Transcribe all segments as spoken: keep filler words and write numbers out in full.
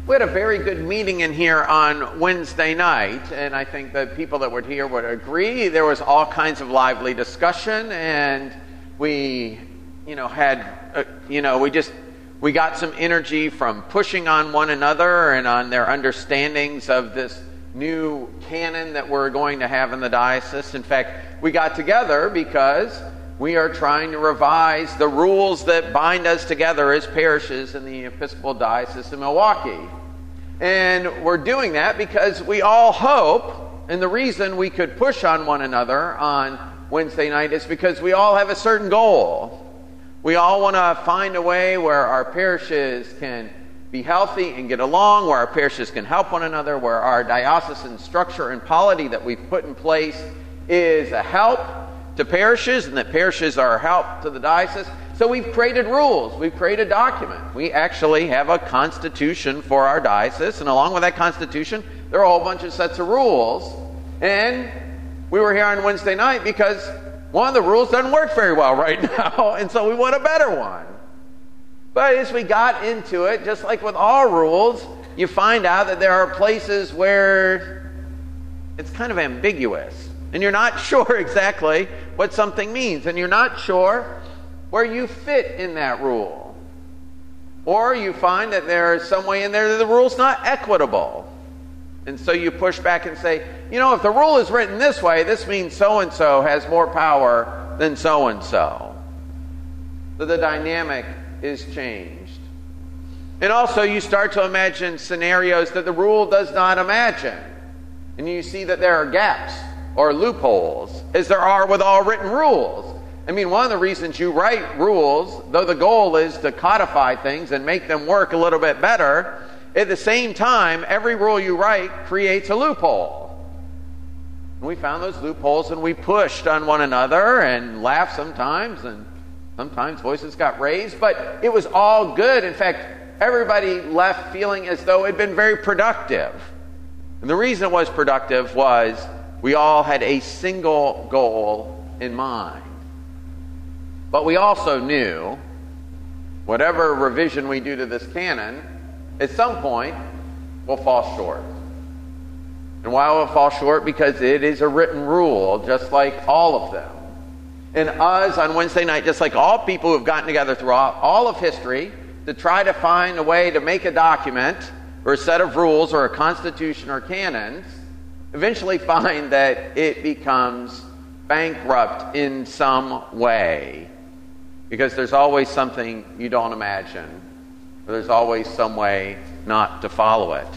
We had a very good meeting in here on Wednesday night, and I think the people that were here would agree. There was all kinds of lively discussion, and we, you know, had, uh, you know, we just, we got some energy from pushing on one another and on their understandings of this new canon that we're going to have in the diocese. In fact, we got together because we are trying to revise the rules that bind us together as parishes in the Episcopal Diocese of Milwaukee. And we're doing that because we all hope, and the reason we could push on one another on Wednesday night is because we all have a certain goal. We all want to find a way where our parishes can be healthy and get along, where our parishes can help one another, where our diocesan structure and polity that we've put in place is a help to parishes, and that parishes are a help to the diocese. So we've created rules. We've created a document. We actually have a constitution for our diocese, and along with that constitution, there are a whole bunch of sets of rules. And we were here on Wednesday night because one of the rules doesn't work very well right now, and so we want a better one. But as we got into it, just like with all rules, you find out that there are places where it's kind of ambiguous. And you're not sure exactly what something means. And you're not sure where you fit in that rule. Or you find that there's some way in there that the rule's not equitable. And so you push back and say, you know, if the rule is written this way, this means so-and-so has more power than so-and-so. So the dynamic is changed. And also you start to imagine scenarios that the rule does not imagine. And you see that there are gaps or loopholes, as there are with all written rules. I mean, one of the reasons you write rules, though the goal is to codify things and make them work a little bit better, at the same time, every rule you write creates a loophole. And we found those loopholes and we pushed on one another and laughed sometimes, and sometimes voices got raised, but it was all good. In fact, everybody left feeling as though it had been very productive. And the reason it was productive was we all had a single goal in mind. But we also knew whatever revision we do to this canon, at some point, will fall short. And why will it fall short? Because it is a written rule, just like all of them. And us, on Wednesday night, just like all people who have gotten together throughout all of history to try to find a way to make a document or a set of rules or a constitution or canons, eventually find that it becomes bankrupt in some way. Because there's always something you don't imagine. Or there's always some way not to follow it.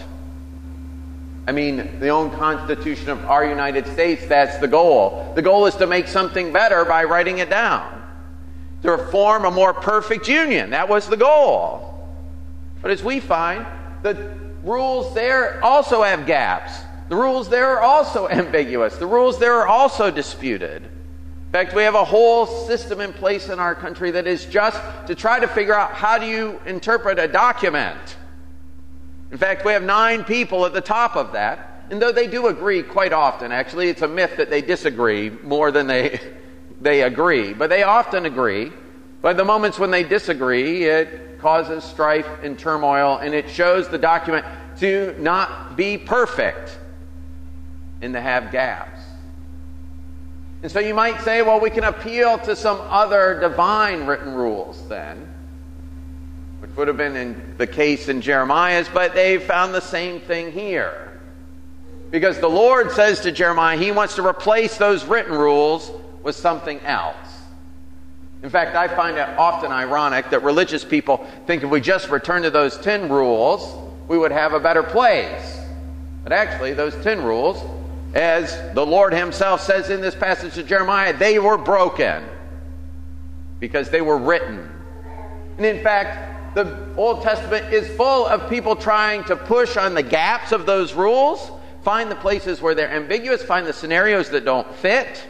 I mean, the own Constitution of our United States, that's the goal. The goal is to make something better by writing it down. To form a more perfect union. That was the goal. But as we find, the rules there also have gaps. The rules there are also ambiguous. The rules there are also disputed. In fact, we have a whole system in place in our country that is just to try to figure out how do you interpret a document. In fact, we have nine people at the top of that. And though they do agree quite often, actually, it's a myth that they disagree more than they, they agree. But they often agree. But the moments when they disagree, it causes strife and turmoil, and it shows the document to not be perfect and to have gaps. And so you might say, well, we can appeal to some other divine written rules then, which would have been in the case in Jeremiah's, but they found the same thing here. Because the Lord says to Jeremiah, he wants to replace those written rules with something else. In fact, I find it often ironic that religious people think if we just return to those ten rules, we would have a better place. But actually, those ten rules, as the Lord himself says in this passage of Jeremiah, they were broken because they were written. And in fact, the Old Testament is full of people trying to push on the gaps of those rules, find the places where they're ambiguous, find the scenarios that don't fit.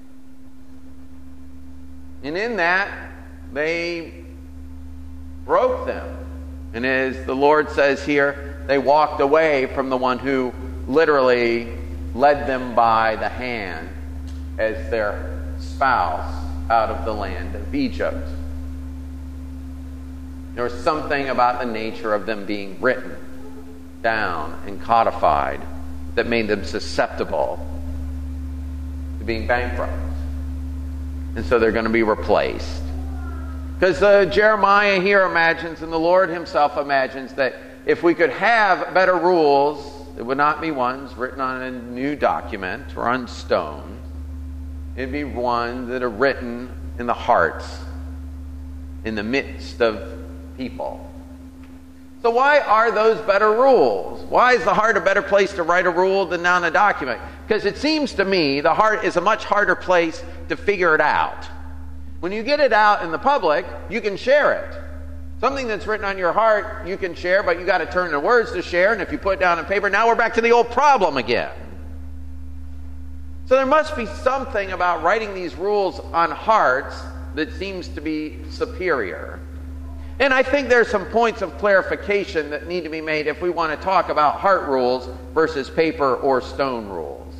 And in that, they broke them. And as the Lord says here, they walked away from the one who literally led them by the hand as their spouse out of the land of Egypt. There was something about the nature of them being written down and codified that made them susceptible to being bankrupt. And so they're going to be replaced. Because uh, Jeremiah here imagines, and the Lord himself imagines, that if we could have better rules, it would not be ones written on a new document or on stone. It'd be ones that are written in the hearts, in the midst of people. So why are those better rules? Why is the heart a better place to write a rule than on a document? Because it seems to me the heart is a much harder place to figure it out. When you get it out in the public, you can share it. Something that's written on your heart, you can share, but you got to turn to words to share, and if you put it down on paper, now we're back to the old problem again. So there must be something about writing these rules on hearts that seems to be superior. And I think there's some points of clarification that need to be made if we want to talk about heart rules versus paper or stone rules.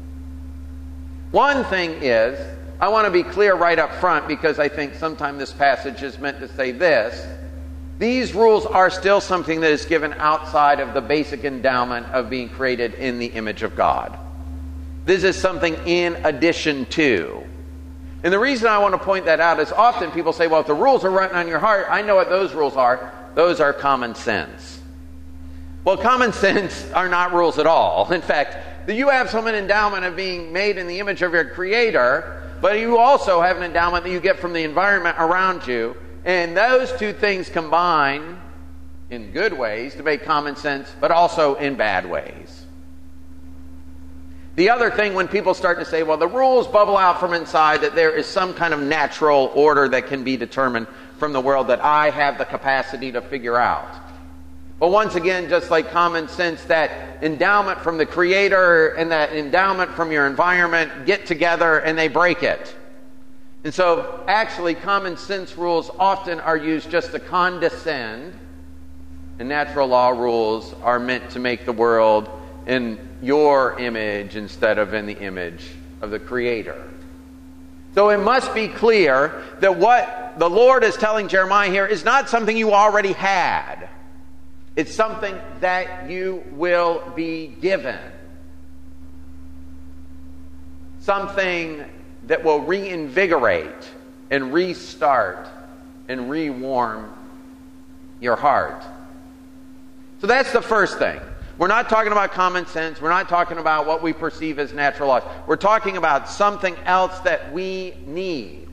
One thing is, I want to be clear right up front, because I think sometimes this passage is meant to say this. These rules are still something that is given outside of the basic endowment of being created in the image of God. This is something in addition to. And the reason I want to point that out is often people say, well, if the rules are written on your heart, I know what those rules are. Those are common sense. Well, common sense are not rules at all. In fact, you have some endowment of being made in the image of your Creator, but you also have an endowment that you get from the environment around you. And those two things combine in good ways to make common sense, but also in bad ways. The other thing, when people start to say, well, the rules bubble out from inside, that there is some kind of natural order that can be determined from the world that I have the capacity to figure out. But once again, just like common sense, that endowment from the Creator and that endowment from your environment get together and they break it. And so actually common sense rules often are used just to condescend, and natural law rules are meant to make the world in your image instead of in the image of the Creator. So it must be clear that what the Lord is telling Jeremiah here is not something you already had. It's something that you will be given. Something that will reinvigorate and restart and rewarm your heart. So that's the first thing. We're not talking about common sense. We're not talking about what we perceive as natural laws. We're talking about something else that we need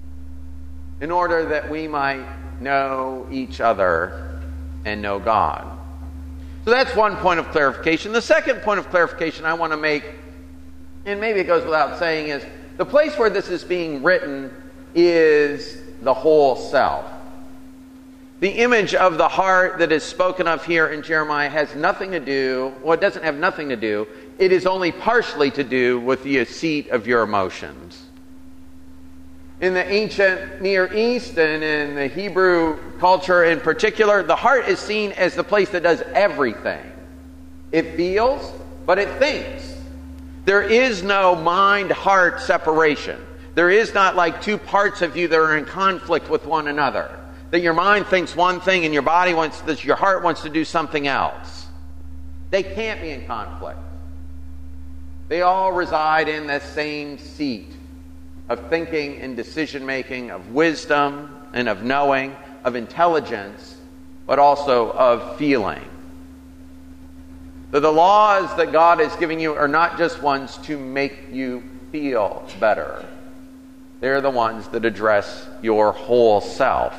in order that we might know each other and know God. So that's one point of clarification. The second point of clarification I want to make, and maybe it goes without saying, is the place where this is being written is the whole self. The image of the heart that is spoken of here in Jeremiah has nothing to do, well, it doesn't have nothing to do, it is only partially to do with the seat of your emotions. In the ancient Near East and in the Hebrew culture in particular, the heart is seen as the place that does everything. It feels, but it thinks. There is no mind-heart separation. There is not like two parts of you that are in conflict with one another. That your mind thinks one thing and your body wants, that your heart wants to do something else. They can't be in conflict. They all reside in the same seat of thinking and decision-making, of wisdom and of knowing, of intelligence, but also of feeling. That the laws that God is giving you are not just ones to make you feel better. They're the ones that address your whole self.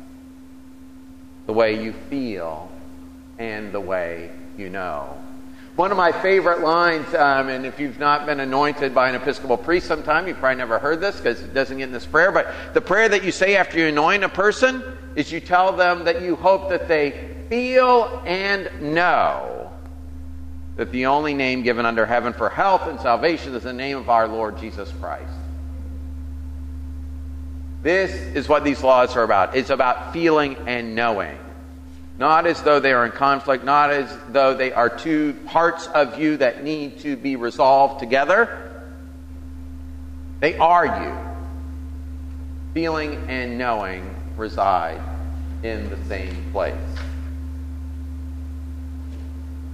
The way you feel and the way you know. One of my favorite lines, um, and if you've not been anointed by an Episcopal priest sometime, you've probably never heard this because it doesn't get in this prayer, but the prayer that you say after you anoint a person is you tell them that you hope that they feel and know that the only name given under heaven for health and salvation is the name of our Lord Jesus Christ. This is what these laws are about. It's about feeling and knowing. Not as though they are in conflict, not as though they are two parts of you that need to be resolved together. They are you. Feeling and knowing reside in the same place.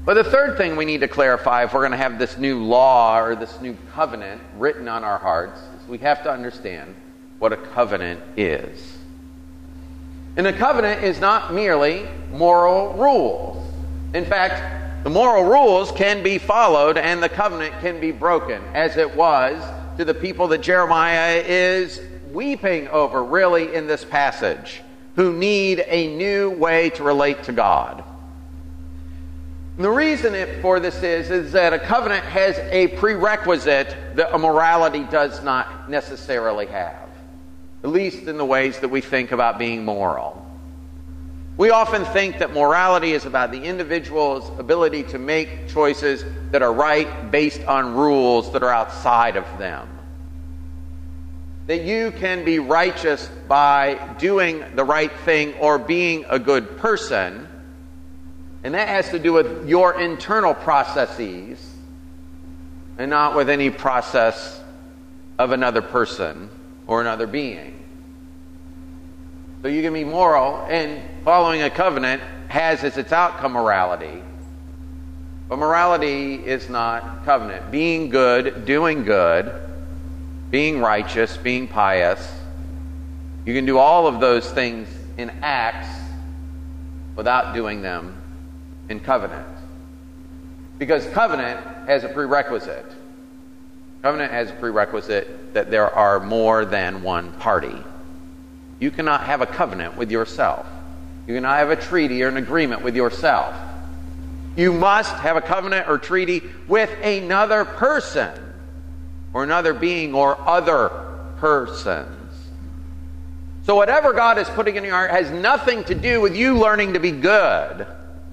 But the third thing we need to clarify if we're going to have this new law or this new covenant written on our hearts is we have to understand what a covenant is. And a covenant is not merely moral rules. In fact, the moral rules can be followed and the covenant can be broken, as it was to the people that Jeremiah is weeping over, really, in this passage, who need a new way to relate to God. And the reason it, for this is, is that a covenant has a prerequisite that a morality does not necessarily have, at least in the ways that we think about being moral. We often think that morality is about the individual's ability to make choices that are right based on rules that are outside of them. That you can be righteous by doing the right thing or being a good person. And that has to do with your internal processes and not with any process of another person or another being. So you can be moral, and following a covenant has as its outcome morality. But morality is not covenant. Being good, doing good, being righteous, being pious, you can do all of those things in acts without doing them in covenant. Because covenant has a prerequisite. Covenant has a prerequisite that there are more than one party. You cannot have a covenant with yourself. You cannot have a treaty or an agreement with yourself. You must have a covenant or treaty with another person or another being or other persons. So whatever God is putting in your heart has nothing to do with you learning to be good.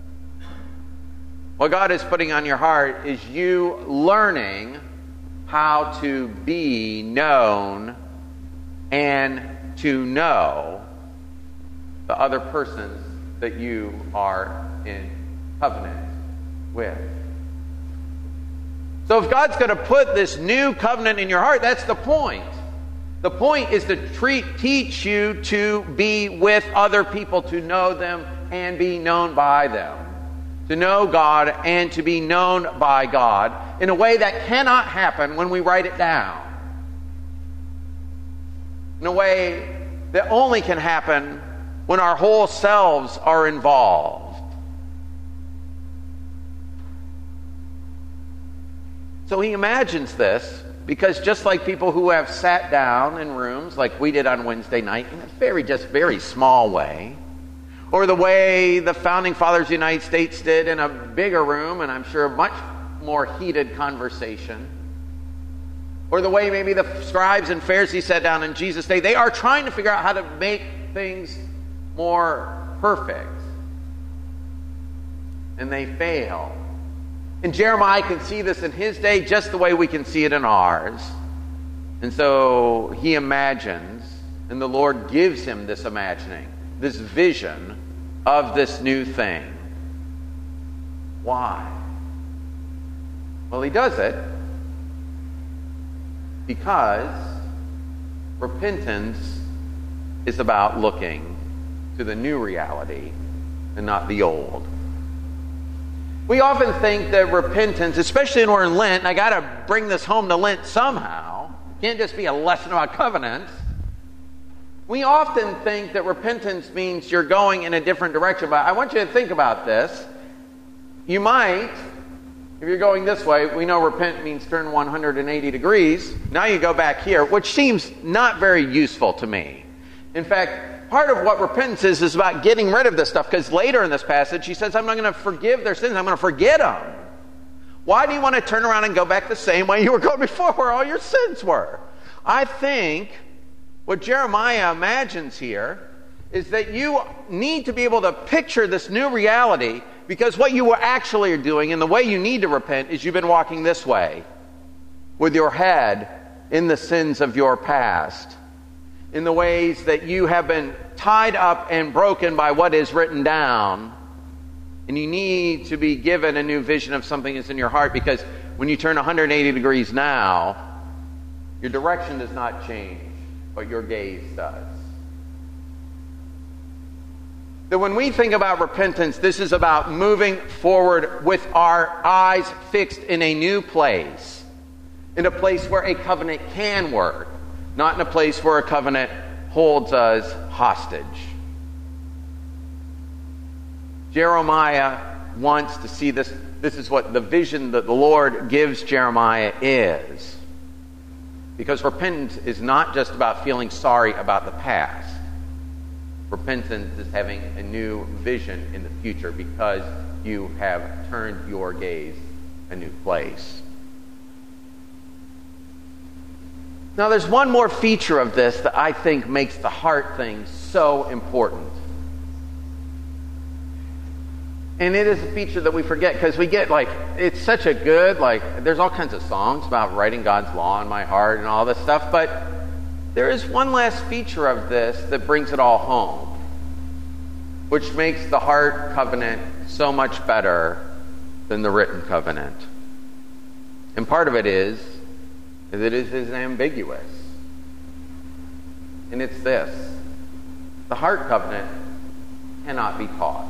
What God is putting on your heart is you learning how to be known and to know the other persons that you are in covenant with. So if God's going to put this new covenant in your heart, that's the point. The point is to treat, teach you to be with other people, to know them and be known by them. To know God and to be known by God in a way that cannot happen when we write it down. In a way that only can happen when our whole selves are involved. So he imagines this because just like people who have sat down in rooms like we did on Wednesday night in a very, just very small way, or the way the Founding Fathers of the United States did in a bigger room, and I'm sure a much more heated conversation, or the way maybe the scribes and Pharisees sat down in Jesus' day, they are trying to figure out how to make things more perfect. And they fail. And Jeremiah can see this in his day just the way we can see it in ours. And so he imagines, and the Lord gives him this imagining, this vision of this new thing. Why? Well, he does it because repentance is about looking to the new reality and not the old. We often think that repentance, especially when we're in Lent, and I got to bring this home to Lent somehow, it can't just be a lesson about covenants. We often think that repentance means you're going in a different direction, but I want you to think about this. You might, if you're going this way, we know repent means turn one hundred eighty degrees. Now you go back here, which seems not very useful to me. In fact, part of what repentance is is about getting rid of this stuff, because later in this passage he says, I'm not going to forgive their sins, I'm going to forget them. Why do you want to turn around and go back the same way you were going before, where all your sins were? I think what Jeremiah imagines here is that you need to be able to picture this new reality, because what you actually are doing and the way you need to repent is you've been walking this way with your head in the sins of your past, in the ways that you have been tied up and broken by what is written down, and you need to be given a new vision of something that's in your heart, because when you turn one hundred eighty degrees now, your direction does not change, but your gaze does. that when we think about repentance, this is about moving forward with our eyes fixed in a new place, in a place where a covenant can work, not in a place where a covenant holds us hostage. Jeremiah wants to see this. This is what the vision that the Lord gives Jeremiah is. Because repentance is not just about feeling sorry about the past. Repentance is having a new vision in the future because you have turned your gaze a new place. Now, there's one more feature of this that I think makes the heart thing so important. And it is a feature that we forget because we get like, it's such a good, like, there's all kinds of songs about writing God's law in my heart and all this stuff, but there is one last feature of this that brings it all home, which makes the heart covenant so much better than the written covenant. And part of it is that it is ambiguous. And it's this: the heart covenant cannot be taught.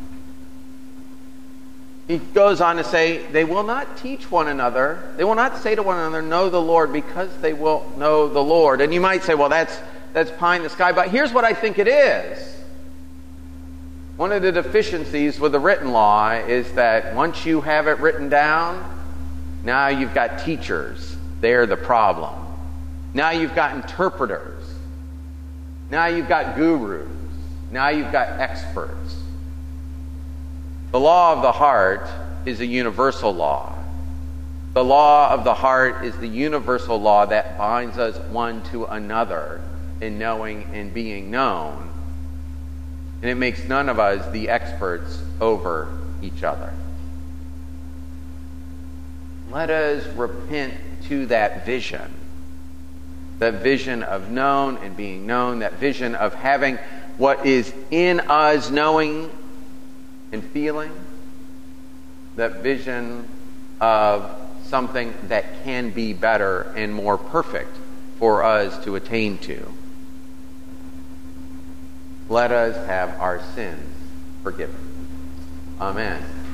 He goes on to say, they will not teach one another. They will not say to one another, know the Lord, because they will know the Lord. And you might say, well, that's that's pie in the sky. But here's what I think it is. One of the deficiencies with the written law is that once you have it written down, now you've got teachers. They're the problem. Now you've got interpreters. Now you've got gurus. Now you've got experts. The law of the heart is a universal law. The law of the heart is the universal law that binds us one to another in knowing and being known. And it makes none of us the experts over each other. Let us repent to that vision. That vision of known and being known. That vision of having what is in us knowing and feeling. That vision of something that can be better and more perfect for us to attain to. Let us have our sins forgiven. Amen.